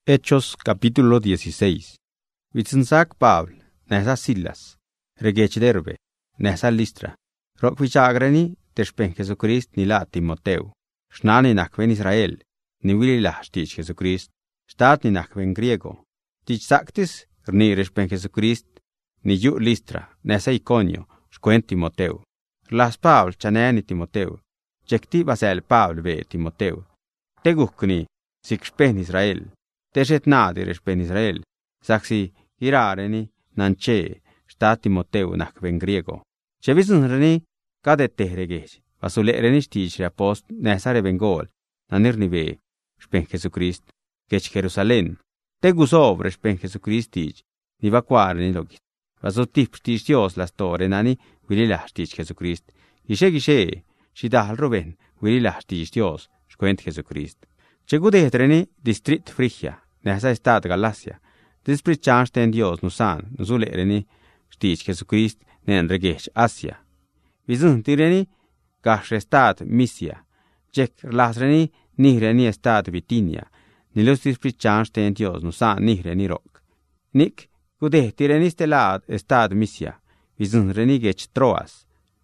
Hechos capítulo 16. Vitzinsak Pablo, nesa Silas, regech Derbe, nesa Listra. Rok vichagreni, teshpen Jesucrist nila Timoteu. Shnani nakven Israel, ni wilila stich Jesucrist. Stat ni nakven griego. Tich saktis, rni reshpen Jesucrist, ni yu Listra, nesa Iconio, shkwen Timoteu. Las Pablo chaneni Timoteu. Jekti basel Pablo ve Timoteu. Tegukni, sikshpen Israel. Teshet nadi reshpen Israel, saksi irareni nanche, stat Timoteu nakven griego. Chevisunreni kadete regech, vasulereni stich apost nesare bengol, nanirnive, shpen Jesucrist, kech Jerusalén. Tegusov reshpen Jesucrist tich, nivacuareni logit. Vasutip stich Dios las tore nani, wilila stich Jesucrist. Gishe, shidal roben, wilila stich Dios, shkwent Jesucrist. Chegudetreni district Frigia, nesa estad Galacia. District change ten Dios nusan, nusulereni stich Jesucrist nen regech Asia. Vizuntireni gash estad Misia. Chek lasreni nihreni estad Bitinia. Nilus district change ten Dios nusan nihreni rock. Nik gudetireni stelad estad Misia. Vizunreni gech Troas.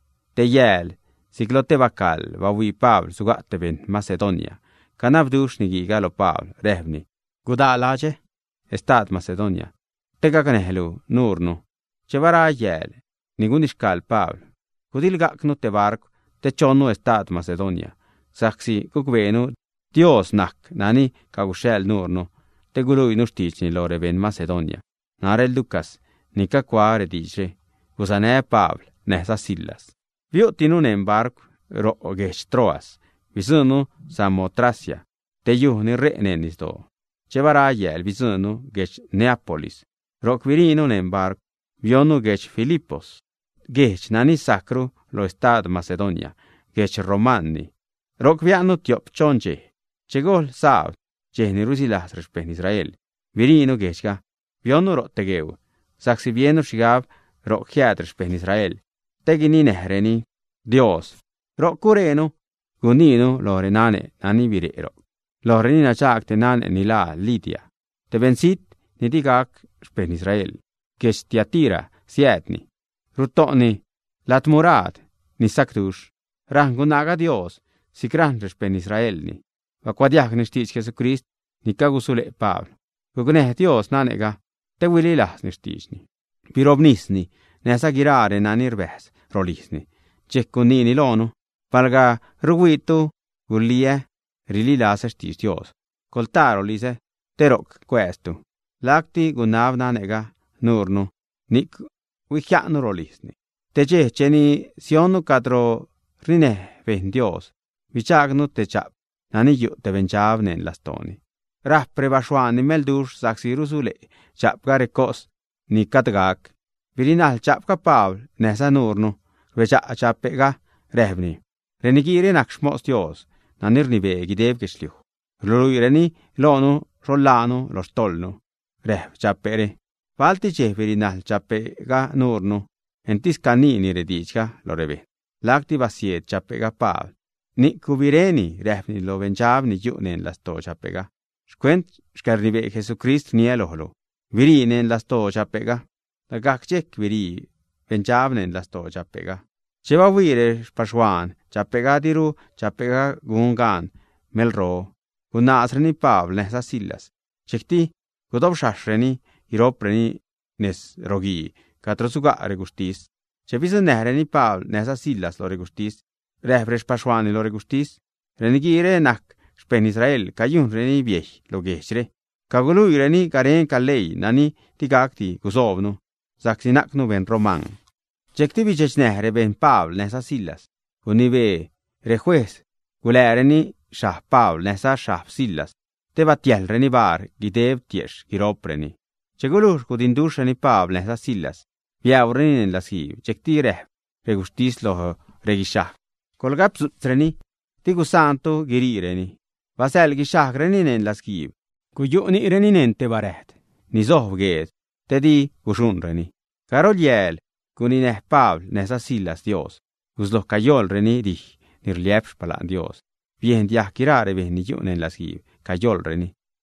Teyel, siglote vakal, vawi Pablo sugateben Macedonia. Kanavdush nigiga lo Pablo, rehvni. Gudalaje, estad Macedonia. Tegaganehlu, nurnu. Chevara yel, nigunishkal Pablo. Gudilgaknu te barco, te chonu estad Macedonia. Saksi kukvenu, Dios nak, nani kagushel nurnu. Te gului nu stichni lore ven Macedonia. Narel Lucas, nika quare dice, gusane Pablo, nesa Silas. Viuti en barco, ro gech Troas. Visunu Samotracia, te yuhni re'nenis do. Chevara yel visunu gech Neapolis. Rok virinu en barco, vionu gech Filipos. Gech nani sacru lo estad Macedonia, gech Romani. Rok vianu tiop chonje. Chegol sav, jehni rusilas reshpen Israel. Virinu gechga, vionu ro tegeu. Saksi vienu shigav ro chiad reshpen Israel. Tegini nehreni, Dios. Rok kurenu, Guninu lore nane nani virero. Lore nina chak te nane nila Lidia. Te bensit nidigak shpen Israel. Gesh Tiatira sietni. Rutoni latmurad ni saktush. Rangunaga Dios sikran shpen Israel ni. Vakwadiak ni stich Jesucrist ni kagusule Pablo. Guguneh Dios nanega te wililas ni stich ni. Pirobnisni nesa girare nani rbes rolisni. Chekkunini lonu. Palga ruguitu, gullie, rililasa stis Dios. Coltaro lise, terok questu. Lacti gunavna nega, nurnu, nik wichianu rolisni. Teje cheni sionu kadro rine ven Dios. Vichagnu te chap, nani yu te venchavnen lastoni. Rapre bashuani meldush saksi rusule, chapga rekos, ni katgak. Virinal chapka Paul, nesa nurnu, vecha chapega, revni. Renigiri nakshmos Dios, nanirni vegi dev geshliu. Luluireni, lonu, rollanu, lo stolnu. Rev, chappere. Valti ceferi nal chappega nurnu. Entis canini redichga, lo reve. Lacti vasiet chappega pav. Ni cuvireni, revni lo venchavni yunen las to chappega. Shquent, shkarnive Jesucrist nielohlo. Virinen las to chappega. Lagakchek viri, venchavnen las to chappega. Cheva vire spashuan, chapega diru, chapega gungan, melro, gunasreni Pablo nesa Silas. Chekti, gudob shashreni, iropreni nes rogi, katrosuga regustis. Chevisen nehreni Pablo nesa Silas lo regustis, rehbre spashuani lo regustis, renigire nak, shpen Israel, kayun reni viech lo gechre. Kaguluireni karen kalei, nani tigakti gusovnu, zaksinaknu ven roman. Chekti vichech nehre ben Pablo nesa Silas. Unive rejuez. Gulereni shah Pablo nesa shah Silas. Te batiel reni bar gidev tiesh giropreni. Chegulur kudindusheni Pablo nesa Silas. Viaureni en las hiv. Chekti reh. Regustis lo regishah. Colgap sutreni. Tigu santo girireni. Vasel gishah reni en las hiv. Kuyuni reni nente baret. Nizov ged. Tedi gushunreni. Karol yel. Kunineh Pablo nesa Silas Dios. Uslo cayol reni dij, nirliepsh palan Dios. Bien diah kirare ben ni yunen las hiv, cayol reni.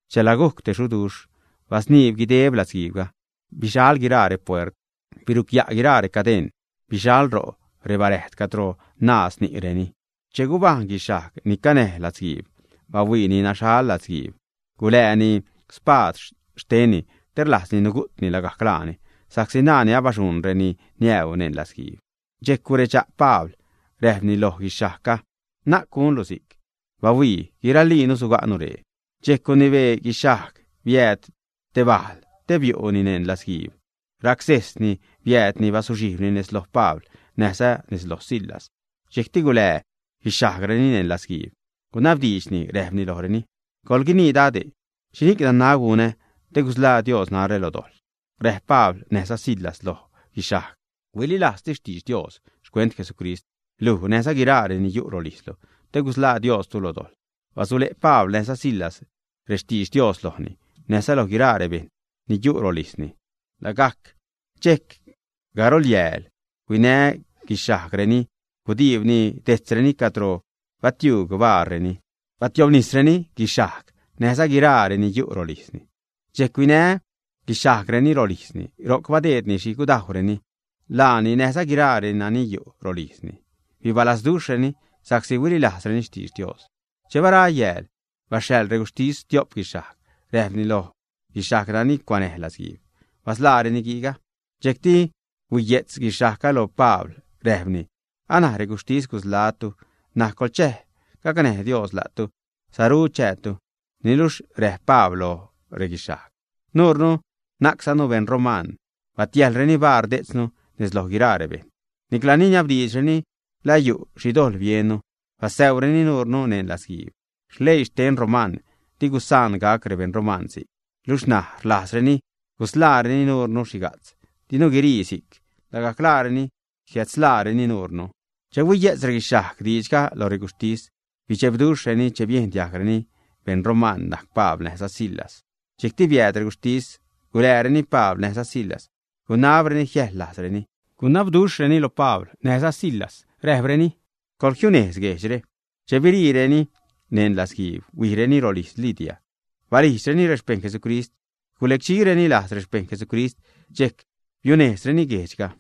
chelaguk te shudux, vasnib gideb latzgibga, bishal girare puert, birukya girare caden, bishal ro rebaret katro nas ni reni. Chegubang gishak ni kaneh latzgib, bawini nashal latzgib, guleni spad steni, terlasni nugutni lagaklani, saksinani abashun reni niew nen latzgib. Jekure cha Pabl, rehni loh gishaka, nakun lusik, bawi giralinu suganure. Jekuni ve gishak, viet tebal, tebioni nen latzgib. Raksesni vietni vasujivni nesloh Pabl, nesa nesloh Silas. Jekti gule, gishak-reni nen latzgib. Gunabdishni rehni lohreni. Kolgini dade, shinik dan nagune, tegusla Dios nare lodol. Reh Pabl nesa Silas loh gishak. Wili lasti shtish Dios, shkwent Jesucrist. Luhu nesa girare ni yurolislo, tegusla Dios tu lodol. Vasule Pabl nesa Silas, reshtish Dios lohni, nesa lo girare ben, ni yurolisni. Lagak, chek, garol yel, wine gishak-reni, kudivni tetzreni katro, vatjug varreni, vatjovnisreni gishak, nesa girare ni yurolisni. Chek wine gishak-reni rolisni, rokvadetni shikudahureni, lani nesa girare nani yurolisni. Vivalas dusheni, saksi wili lasreni shtish Dios. Chevara yel, vashel regustis diop gishak, rehni lo, gishak-rani kwaneh latzgib. Vaslareni giga, jekti wijets gishaka lo Pabl, rehni, ana regustis kuslatu, nakolcheh, kakaneh Dios latu, saru chetu, nilush reh Pablo regishak. Nurnu, naksanu ben roman, vatielreni bar detsnu, neslo girare ben. Niklani abdisreni, la yu shidol vienu, vaseureni nurnu nen latzgib. Shleish ten roman, tigusan gakre ben romansi. Lushna lasreni, guslareni nurnu shigats. Dinu girisik, lagaklareni, shiatzlareni nurnu. Chewu yetzre gishak dijka lo regustis, vichebdusheni chebientiagreni, ben roman nak Pabl nesa Silas. Chekti viet regustis, gulereni Pabl nesa Silas. Gunavreni hjehlasreni. Gunabdusheni lo Pabl nesa Silas. Rehreni, kolkjunes gejre, chevirireni, nen latzgib, wireni rolis Lidia. Varisreni respen Jesucrist, kulekchireni las respen Jesucrist, chek, yunesreni gejga.